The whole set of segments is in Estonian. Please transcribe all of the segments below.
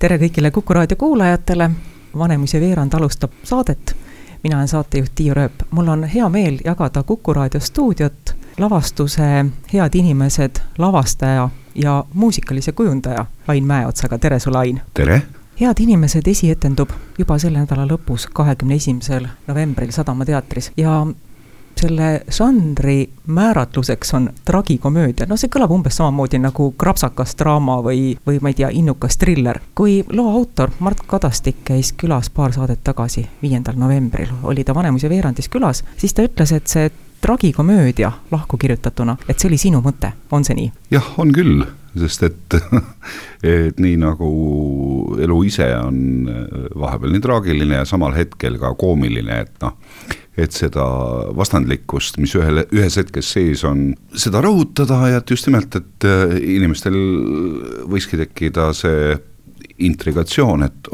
Tere kõigile Kuku raadio kuulajatele. Vanemus ja veerand alustab saadet. Mina olen saatejuht Tiiu Rööp. Mul on hea meel jagada Kuku raadio stuudiot lavastuse head inimesed, lavastaja ja muusikalise kujundaja Ain Mäeotsaga. Tere sulle, Ain! Tere! Head inimesed esietendub juba selle nädala lõpus 21. novembril Sadama teatris ja selle žanri määratluseks on tragikomöödia. No see kõlab umbes samamoodi nagu krapsakas draama või ma ei tea, innukas thriller. Kui loo autor Mart Kadastik käis külas paar saadet tagasi, 5. novembril, oli ta Vanemus ja veerandis külas, siis ta ütles, et see tragikomöödia lahku kirjutatuna, et see oli sinu mõte. On see nii? Jah, on küll, sest et nii nagu elu ise on vahepeal nii traagiline ja samal hetkel ka koomiline, et seda vastandlikkust, mis ühes hetkes sees on, seda rõhutada ja et just nimelt, et inimestel võiski tekkida see intrigatsioon, et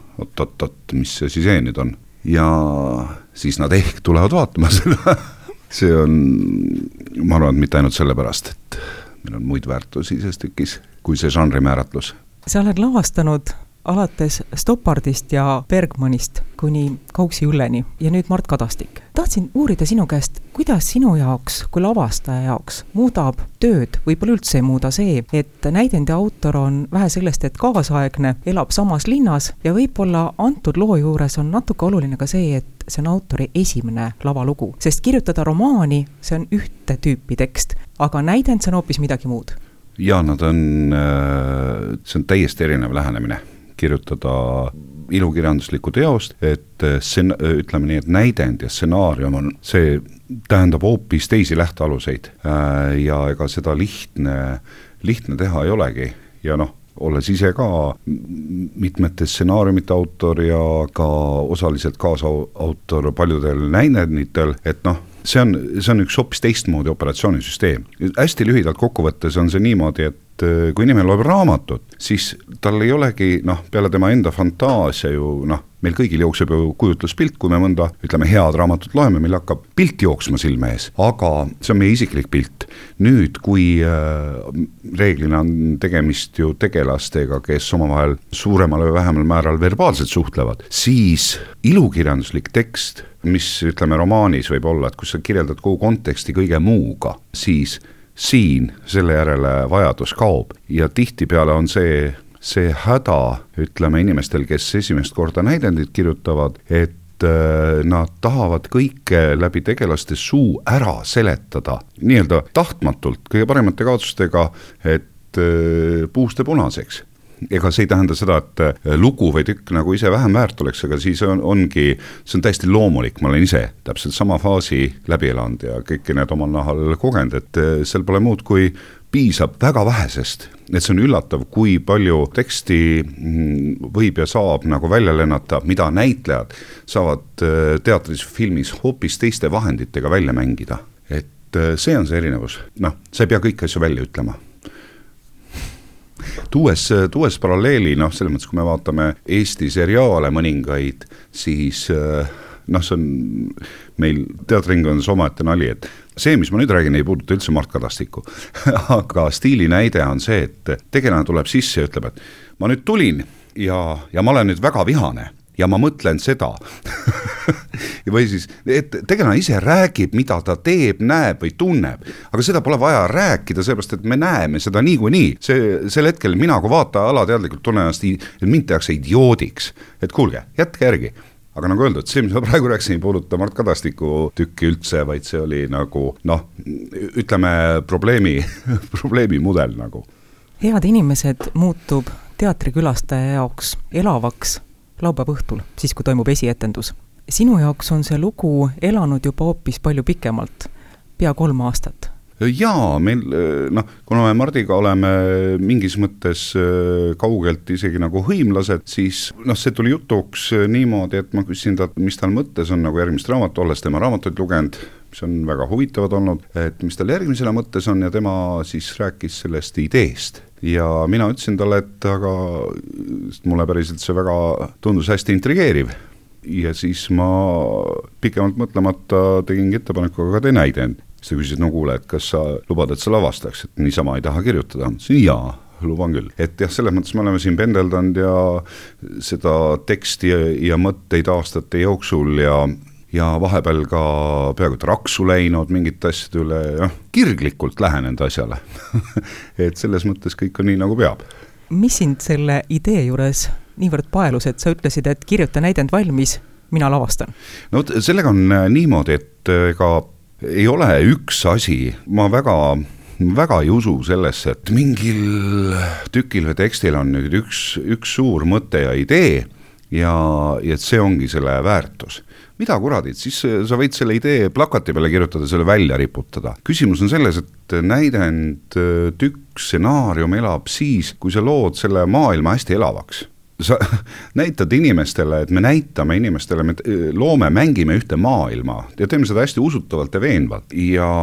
mis see siis nüüd on. Ja siis nad ehk tulevad vaatama seda. See on, ma arvan, mitte ainult sellepärast, et meil on muid väärtusi selles tükis kui see žanri määratlus. Sa oled lavastanud alates Stoppardist ja Bergmanist kuni Kauksi Ülleni ja nüüd Mart Kadastik. Tahtsin uurida sinu käest, kuidas sinu jaoks kui lavastaja jaoks muudab tööd, võib-olla üldse ei muuda see, et näidendi autor on vähe sellest, et kaasaegne, elab samas linnas ja võib-olla antud loo juures on natuke oluline ka see, et see on autori esimene lavalugu, sest kirjutada romaani, see on ühte tüüpi tekst, aga näidend see on hoopis midagi muud. Ja nad on, see on täiesti erinev lähenemine kirjutada ilukirjanduslikku teost, et ütleme nii, et näidend ja stsenaarium on, see tähendab hoopis teisi lähtealuseid ja ega seda lihtne teha ei olegi ja olles ise ka mitmete stsenaariumite autor ja ka osaliselt kaasautor paljudel näidenditel, et see on üks hoopis teistmoodi operatsioonisüsteem. Hästi lühidalt kokkuvõttes on see niimoodi, et kui inimene loeb raamatut, siis tal ei olegi, peale tema enda fantaasia ju, meil kõigil jookseb ju kujutluspilt, kui me mõnda, ütleme, head raamatut loeme, meil hakkab pilt jooksma silme ees, aga see on meie isiklik pilt. Nüüd, kui reeglina on tegemist ju tegelastega, kes omavahel suuremal või vähemal määral verbaalselt suhtlevad, siis ilukirjanduslik tekst, mis ütleme romaanis võib olla, et kui sa kirjeldad kogu konteksti kõige muuga, siis siin selle järele vajadus kaob ja tihtipeale on see häda, ütleme inimestel, kes esimest korda näidendit kirjutavad, et nad tahavad kõike läbi tegelaste suu ära seletada, nii-öelda tahtmatult, kõige paremate kaatsustega, et puust ja punaseks. Ega see ei tähenda seda, et lugu või tükk nagu ise vähem väärt oleks, aga siis see on täiesti loomulik, ma olen ise täpselt sama faasi läbi elanud ja kõiki need omal nahal kogenud, et seal pole muud kui piisab väga vähesest, et see on üllatav, kui palju teksti võib ja saab nagu välja lennata, mida näitlejad saavad teatris filmis hoopis teiste vahenditega välja mängida. Et see on see erinevus. Sa ei pea kõik asju välja ütlema. Tuues paralleeli, selles mõttes, kui me vaatame Eesti seriaale mõningaid, siis see on meil teatringondades omaette nali, et see, mis ma nüüd räägin, ei puuduta üldse Mart Kadastikku, aga stiili näide on see, et tegelane tuleb sisse ja ütleb, et ma nüüd tulin ja ma olen nüüd väga vihane ja ma mõtlen seda. Või siis, et tegelane ise räägib, mida ta teeb, näeb või tunneb, aga seda pole vaja rääkida, sellepärast, et me näeme seda nii. Sel hetkel mina kui vaataja alateadlikult tunnen ennast, et mind tehakse idioodiks, et kuulge, jätke järgi. Aga nagu öeldud, see, mis ma praegu rääksin, ei puuduta Mart Kadastiku tükki üldse, vaid see oli nagu, ütleme, probleemi mudel nagu. Head inimesed muutub teatrikülastaja jaoks elavaks laupäeva õhtul, siis kui toimub esietendus. Sinu jaoks on see lugu elanud juba hoopis palju pikemalt, pea 3 aastat. Jaa, meil, kuna me Mardiga oleme mingis mõttes kaugelt isegi nagu hõimlased, siis see tuli jutuks niimoodi, et ma küsin ta, mis tal mõttes on nagu järgmist raamat, olles tema raamatuid lugenud, mis on väga huvitavad olnud, et mis tal järgmisele mõttes on ja tema siis rääkis sellest ideest. Ja mina ütlesin talle, et aga mulle päriselt see väga tundus hästi intrigeeriv. Ja siis ma pikemalt mõtlemata tegingi ettepaneku, aga tee näidend. Siis ta küsis, kuule, et kas sa lubad, et sa lavastaks, et niisama ei taha kirjutada. Jaa, luban küll. Et jah, selles mõttes me oleme siin pendeldanud ja seda teksti ja mõtteid aastate jooksul ja vahepeal ka peaaegu et raksu läinud mingit asjade üle, kirglikult lähenenud asjale. Et selles mõttes kõik on nii, nagu peab. Mis sind selle idee juures niivõrd paelus, et sa ütlesid, et kirjuta näidend valmis, mina lavastan? No sellega on niimoodi, et ega ei ole üks asi, ma väga ei usu sellesse, et mingil tükil või tekstil on nüüd üks suur mõte ja idee ja et see ongi selle väärtus. Mida kuradid, siis sa võid selle idee plakati peale kirjutada, selle välja riputada. Küsimus on selles, et näidend, tükk, stsenaarium elab siis, kui sa lood selle maailma hästi elavaks. Sa näitad inimestele, et me näitame inimestele, me loome, mängime ühte maailma ja teeme seda hästi usutavalt ja veenvalt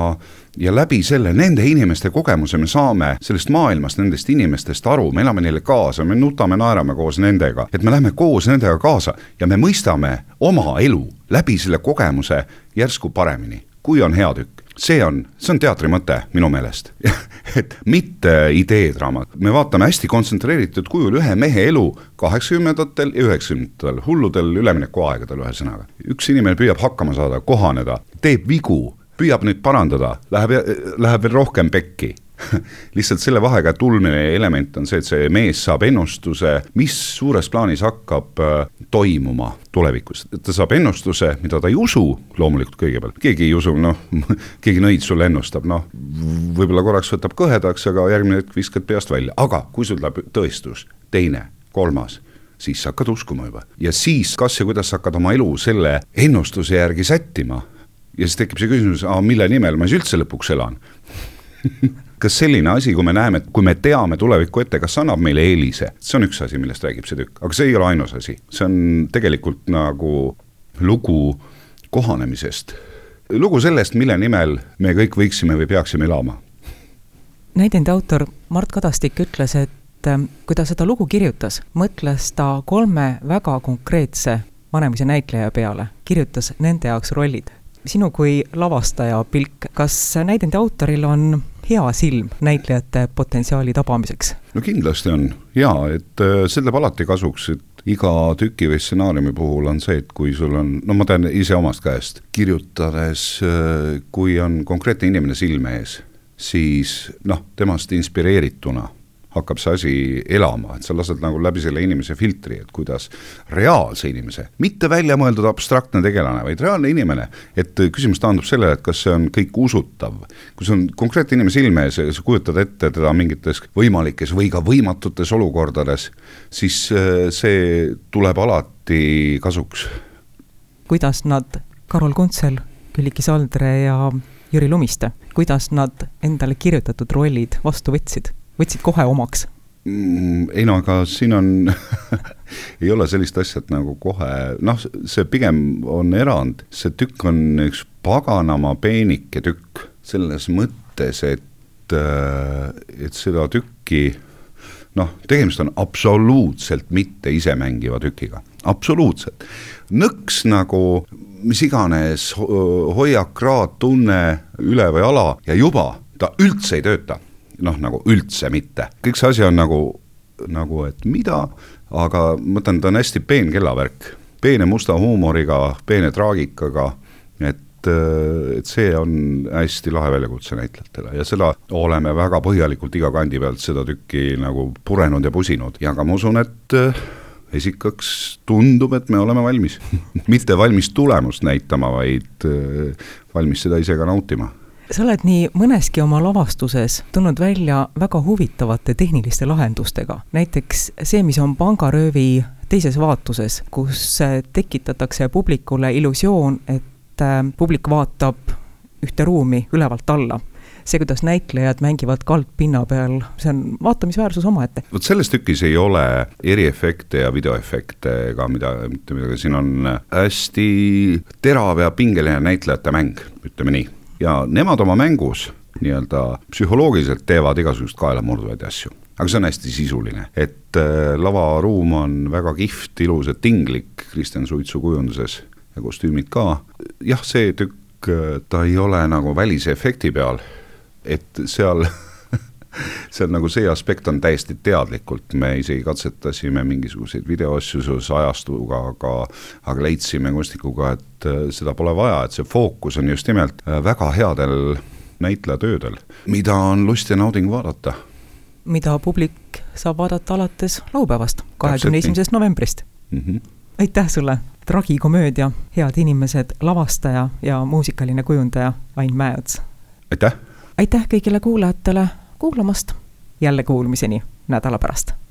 ja läbi selle nende inimeste kogemuse me saame sellest maailmast, nendest inimestest aru, me elame neile kaasa, me nutame, naerame koos nendega, et me läheme koos nendega kaasa ja me mõistame oma elu läbi selle kogemuse järsku paremini, kui on hea tükk. See on teatri mõte minu meelest, et mitte ideedraamat. Me vaatame hästi kontsentreeritud kujul ühe mehe elu 80-ndatel ja 90-ndatel, hulludel ülemineku aegadel ühe sõnaga. Üks inimene püüab hakkama saada, kohaneda, teeb vigu, püüab nüüd parandada, läheb veel rohkem pekki. Lihtsalt selle vahega tulmine element on see, et see mees saab ennustuse, mis suures plaanis hakkab toimuma tulevikus. Ta saab ennustuse, mida ta ei usu, loomulikult kõigepealt. Keegi ei usu, keegi nõid sulle ennustab, võib-olla korraks võtab kõhedaks, aga järgmine hetk viskad peast välja. Aga kui sul läheb tõestus, teine, kolmas, siis sa hakkad uskuma juba. Ja siis kas ja kuidas hakkad oma elu selle ennustuse järgi sättima? Ja siis tekib see küsimus, mille nimel ma siis üldse lõpuks elan? Kas selline asi, kui me näeme, kui me teame tulevikku ette, kas annab meile eelise? See on üks asi, millest räägib see tükk. Aga see ei ole ainus asi. See on tegelikult nagu lugu kohanemisest. Lugu sellest, mille nimel me kõik võiksime või peaksime elama. Näidendi autor Mart Kadastik ütles, et kui ta seda lugu kirjutas, mõtles ta 3 väga konkreetse vanemise näitleja peale, kirjutas nende jaoks rollid. Sinu kui lavastaja pilk, kas näidendi autoril on hea silm näitlejate potentsiaali tabamiseks? No kindlasti on et see läheb alati kasuks, et iga tüki või stsenaariumi puhul on see, et kui sul on, ma tean ise omast käest, kirjutades, kui on konkreetne inimene silme ees, siis temast inspireerituna hakkab see asi elama, et sa lased nagu läbi selle inimese filtri, et kuidas reaalse inimese, mitte välja mõeldud abstraktne tegelane, vaid reaalne inimene, et küsimus taandub sellele, et kas see on kõik usutav. Kui see on konkreetne inimese ilme ees ja sa kujutad ette teda mingites võimalikes või ka võimatutes olukordades, siis see tuleb alati kasuks. Kuidas nad, Karol Kuntsel, Külliki Saldre ja Jüri Lumiste, kuidas nad endale kirjutatud rollid vastu võtsid kohe omaks? Aga siin on ei ole sellist asja, et nagu kohe, see pigem on erand, see tükk on üks paganama peenike tükk, selles mõttes, et seda tükki, tegemist on absoluutselt mitte isemängiva tükiga, absoluutselt. Nõks nagu mis iganes hoiak, raad, tunne üle või ala ja juba ta üldse ei tööta. Nagu üldse mitte. Kõik see asi on nagu et mida, aga mõtlen, ta on hästi peen kellavärk, peene musta huumoriga, peene traagikaga, et see on hästi lahe väljakutse näitlejatele ja seda oleme väga põhjalikult iga kandi pealt seda tükki nagu purenud ja pusinud ja ka ma usun, et esikaks tundub, et me oleme valmis. Mitte valmis tulemust näitama, vaid valmis seda ise ka nautima. Sa oled nii mõneski oma lavastuses tulnud välja väga huvitavate tehniliste lahendustega. Näiteks see, mis on pangaröövi teises vaatuses, kus tekitatakse publikule illusioon, et publik vaatab ühte ruumi ülevalt alla. See, kuidas näitlejad mängivad kaldpinna peal, see on vaatamisväärsus omaette. Vot selles tükis ei ole eriefekte ja videoefekte ega midagi. Siin on hästi terav ja pingeline näitlejate mäng, ütleme nii. Ja nemad oma mängus psühholoogiliselt teevad igasugust kaelamurduvaid asju. Aga see on hästi sisuline, et lavaruum on väga kihvt, ilus ja tinglik Kristjan Suitsu kujunduses ja kostüümid ka. Jah, see tükk, ta ei ole nagu välise efekti peal, et seal see on nagu see aspekt on täiesti teadlikult, me isegi katsetasime mingisuguseid videoasjusus ajastuga, aga leidsime kunstnikuga, et seda pole vaja, et see fookus on just nimelt väga headel näitlejatöödel, mida on lust ja nauding vaadata. Mida publik saab vaadata alates laupäevast, 21. novembrist. Aitäh sulle, tragikomöödia, head inimesed, lavastaja ja muusikaline kujundaja Ain Mäeots. Aitäh! Aitäh kõigile kuulajatele kuulamast, jälle kuulmiseni nädala pärast.